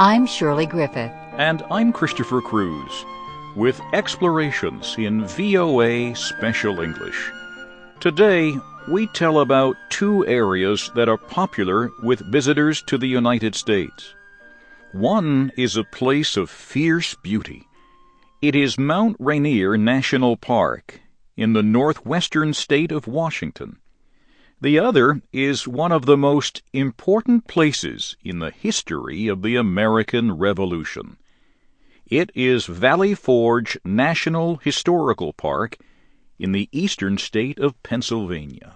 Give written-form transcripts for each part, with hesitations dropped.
I'm Shirley Griffith. And I'm Christopher Cruz, with Explorations in VOA Special English. Today, we tell about two areas that are popular with visitors to the United States. One is a place of fierce beauty. It is Mount Rainier National Park in the northwestern state of Washington. The other is one of the most important places in the history of the American Revolution. It is Valley Forge National Historical Park in the eastern state of Pennsylvania.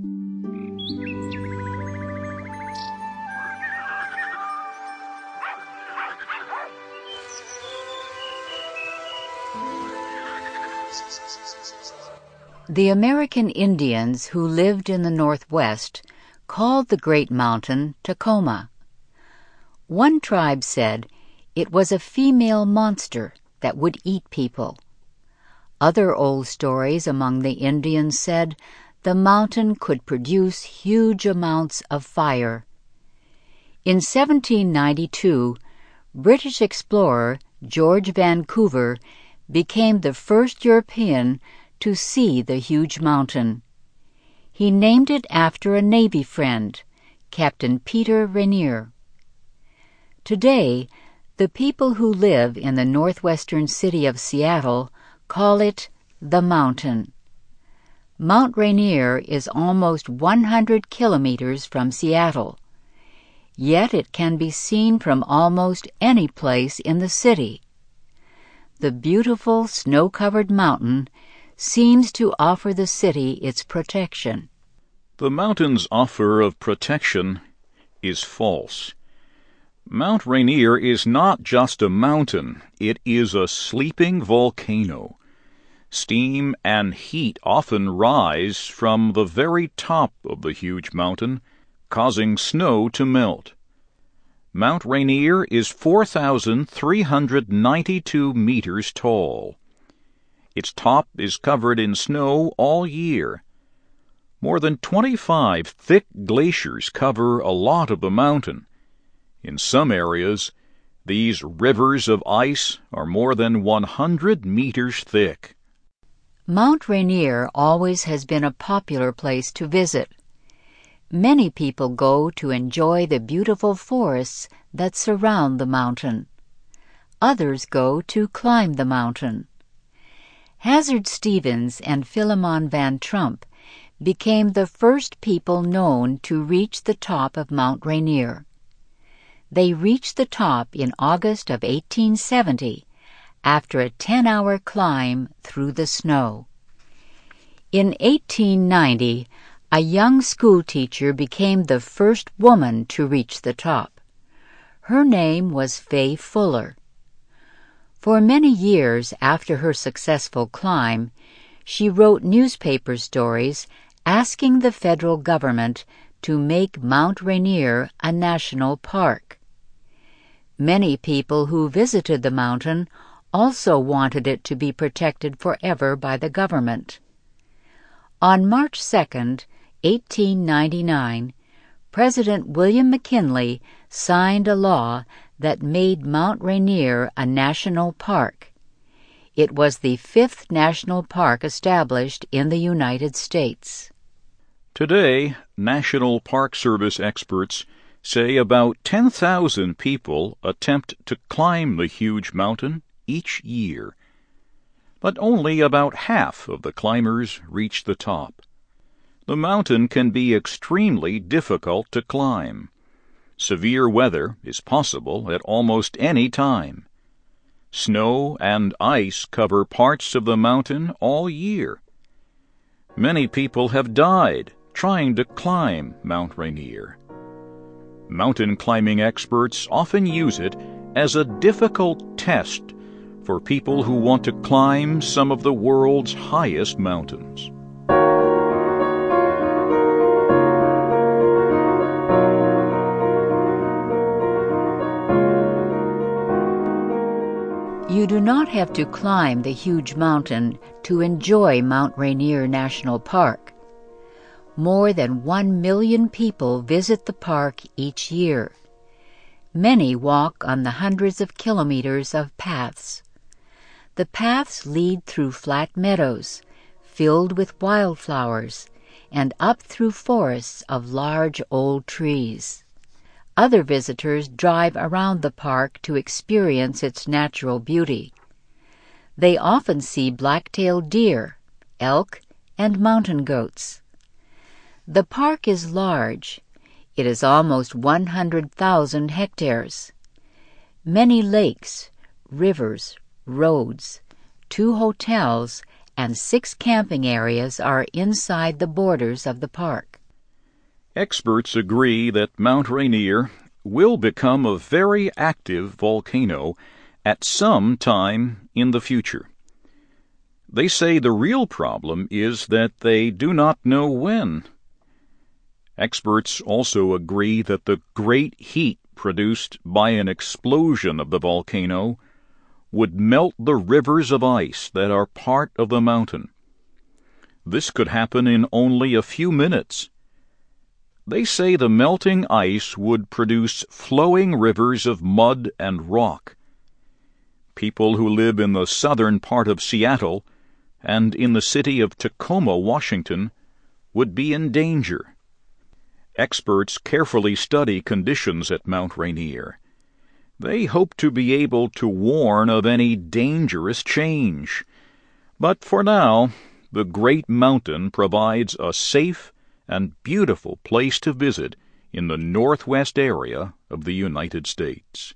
The American Indians who lived in the Northwest called the great mountain Tacoma. One tribe said it was a female monster that would eat people. Other old stories among the Indians said the mountain could produce huge amounts of fire. In 1792, British explorer George Vancouver became the first European to see the huge mountain. He named it after a Navy friend, Captain Peter Rainier. Today, the people who live in the northwestern city of Seattle call it the mountain. Mount Rainier is almost 100 kilometers from Seattle, yet it can be seen from almost any place in the city. The beautiful snow-covered mountain seems to offer the city its protection. The mountain's offer of protection is false. Mount Rainier is not just a mountain, it is a sleeping volcano. Steam and heat often rise from the very top of the huge mountain, causing snow to melt. Mount Rainier is 4,392 meters tall. Its top is covered in snow all year. More than 25 thick glaciers cover a lot of the mountain. In some areas, these rivers of ice are more than 100 meters thick. Mount Rainier always has been a popular place to visit. Many people go to enjoy the beautiful forests that surround the mountain. Others go to climb the mountain. Hazard Stevens and Philemon Van Trump became the first people known to reach the top of Mount Rainier. They reached the top in August of 1870 after a 10-hour climb through the snow. In 1890, a young schoolteacher became the first woman to reach the top. Her name was Fay Fuller. For many years after her successful climb, she wrote newspaper stories asking the federal government to make Mount Rainier a national park. Many people who visited the mountain also wanted it to be protected forever by the government. On March 2, 1899, President William McKinley signed a law that made Mount Rainier a national park. It was the 5th national park established in the United States. Today, National Park Service experts say about 10,000 people attempt to climb the huge mountain each year. But only about half of the climbers reach the top. The mountain can be extremely difficult to climb. Severe weather is possible at almost any time. Snow and ice cover parts of the mountain all year. Many people have died trying to climb Mount Rainier. Mountain climbing experts often use it as a difficult test for people who want to climb some of the world's highest mountains. You do not have to climb the huge mountain to enjoy Mount Rainier National Park. More than 1 million people visit the park each year. Many walk on the hundreds of kilometers of paths. The paths lead through flat meadows, filled with wildflowers, and up through forests of large old trees. Other visitors drive around the park to experience its natural beauty. They often see black-tailed deer, elk, and mountain goats. The park is large. It is almost 100,000 hectares. Many lakes, rivers, roads, 2 hotels, and 6 camping areas are inside the borders of the park. Experts agree that Mount Rainier will become a very active volcano at some time in the future. They say the real problem is that they do not know when. Experts also agree that the great heat produced by an explosion of the volcano would melt the rivers of ice that are part of the mountain. This could happen in only a few minutes. They say the melting ice would produce flowing rivers of mud and rock. People who live in the southern part of Seattle and in the city of Tacoma, Washington, would be in danger. Experts carefully study conditions at Mount Rainier. They hope to be able to warn of any dangerous change. But for now, the great mountain provides a safe and beautiful place to visit in the northwest area of the United States.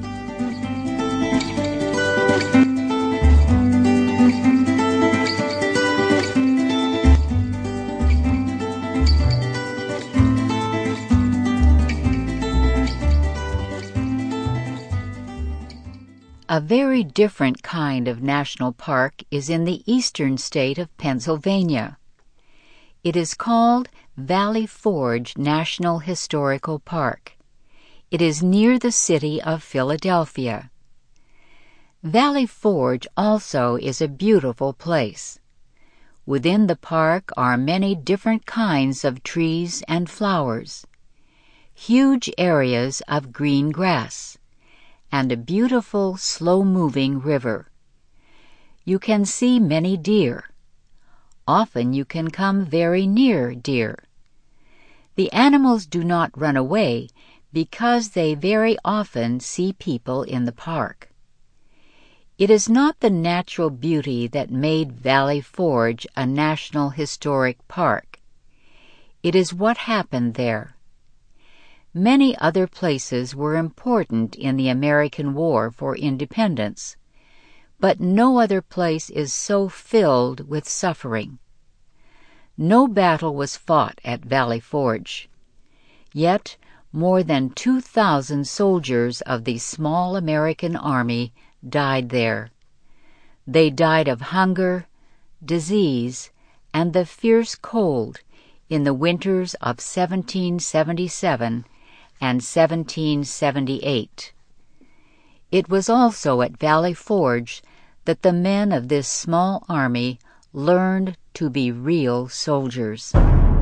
A very different kind of national park is in the eastern state of Pennsylvania. It is called Valley Forge National Historical Park. It is near the city of Philadelphia. Valley Forge also is a beautiful place. Within the park are many different kinds of trees and flowers, huge areas of green grass, and a beautiful, slow-moving river. You can see many deer. Often you can come very near deer. The animals do not run away because they very often see people in the park. It is not the natural beauty that made Valley Forge a National Historic Park. It is what happened there. Many other places were important in the American War for Independence, but no other place is so filled with suffering. No battle was fought at Valley Forge. Yet, more than 2,000 soldiers of the small American army died there. They died of hunger, disease, and the fierce cold in the winters of 1777 and 1778. It was also at Valley Forge that the men of this small army learned to be real soldiers.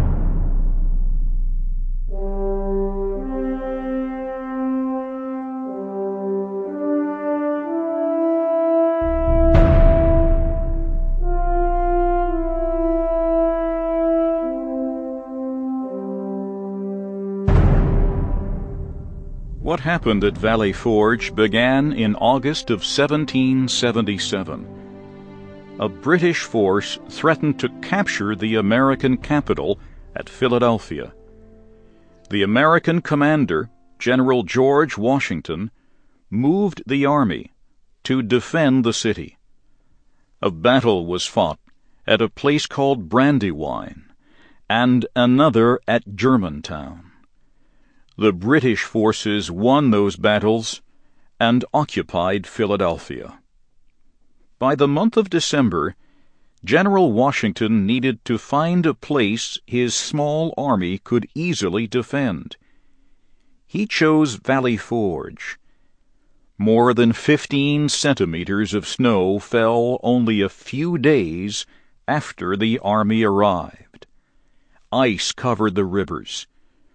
What happened at Valley Forge began in August of 1777. A British force threatened to capture the American capital at Philadelphia. The American commander, General George Washington, moved the army to defend the city. A battle was fought at a place called Brandywine, and another at Germantown. The British forces won those battles and occupied Philadelphia. By the month of December, General Washington needed to find a place his small army could easily defend. He chose Valley Forge. More than 15 centimeters of snow fell only a few days after the army arrived. Ice covered the rivers.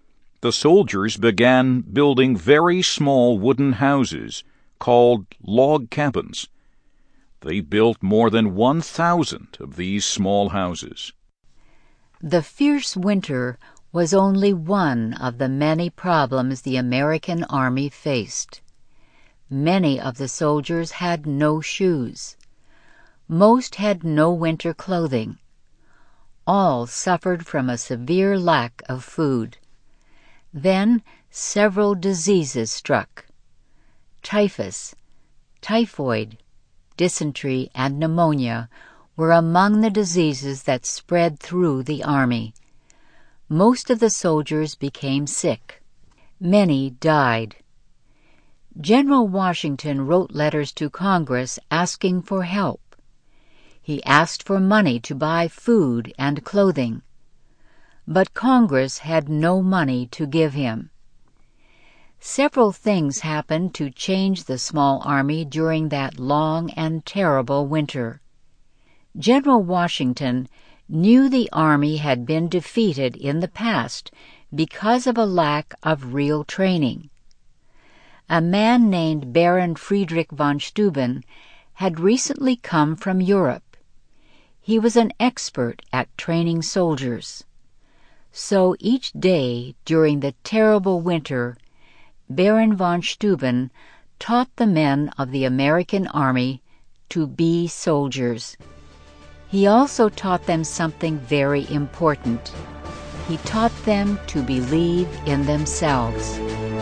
the soldiers began building very small wooden houses called log cabins. They built more than 1,000 of these small houses. The fierce winter was only one of the many problems the American Army faced. Many of the soldiers had no shoes. Most had no winter clothing. All suffered from a severe lack of food. Then several diseases struck. Typhus, typhoid, dysentery, and pneumonia were among the diseases that spread through the army. Most of the soldiers became sick. Many died. General Washington wrote letters to Congress asking for help. He asked for money to buy food and clothing. But Congress had no money to give him. Several things happened to change the small army during that long and terrible winter. General Washington knew the army had been defeated in the past because of a lack of real training. A man named Baron Friedrich von Steuben had recently come from Europe. He was an expert at training soldiers. So each day during the terrible winter, Baron von Steuben taught the men of the American army to be soldiers. He also taught them something very important. He taught them to believe in themselves.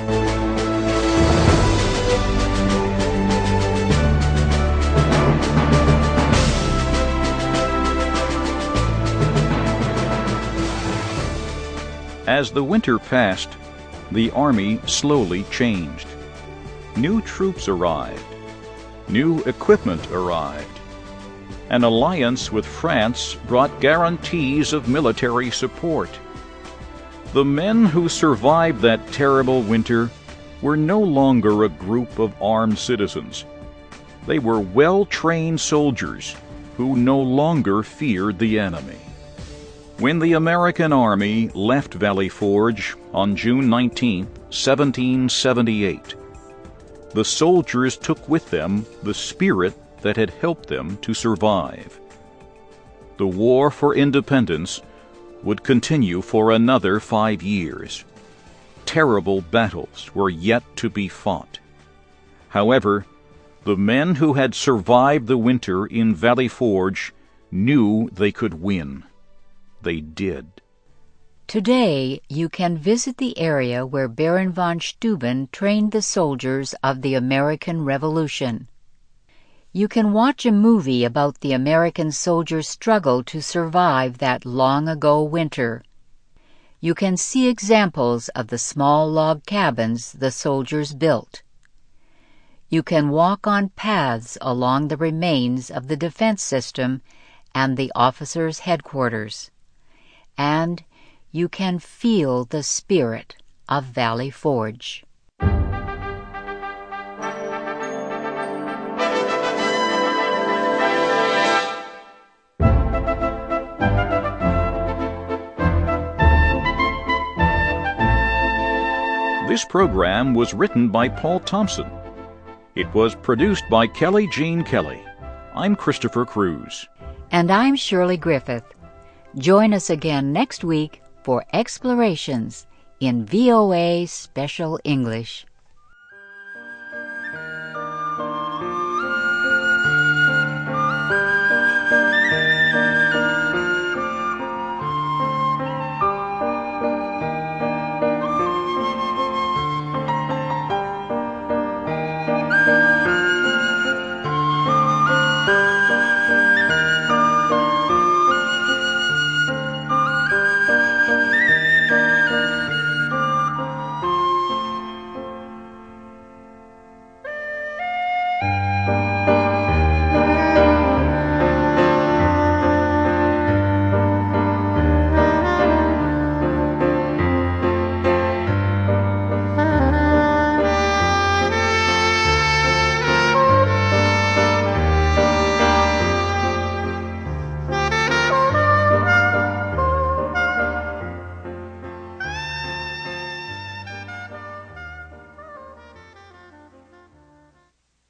As the winter passed, the army slowly changed. New troops arrived. New equipment arrived. An alliance with France brought guarantees of military support. The men who survived that terrible winter were no longer a group of armed citizens. They were well-trained soldiers who no longer feared the enemy. When the American Army left Valley Forge on June 19, 1778, the soldiers took with them the spirit that had helped them to survive. The war for independence would continue for another 5 years. Terrible battles were yet to be fought. However, the men who had survived the winter in Valley Forge knew they could win. They did. Today, you can visit the area where Baron von Steuben trained the soldiers of the American Revolution. You can watch a movie about the American soldiers' struggle to survive that long-ago winter. You can see examples of the small log cabins the soldiers built. You can walk on paths along the remains of the defense system and the officers' headquarters. And you can feel the spirit of Valley Forge. This program was written by Paul Thompson. It was produced by Kelly Jean Kelly. I'm Christopher Cruz. And I'm Shirley Griffith. Join us again next week for Explorations in VOA Special English.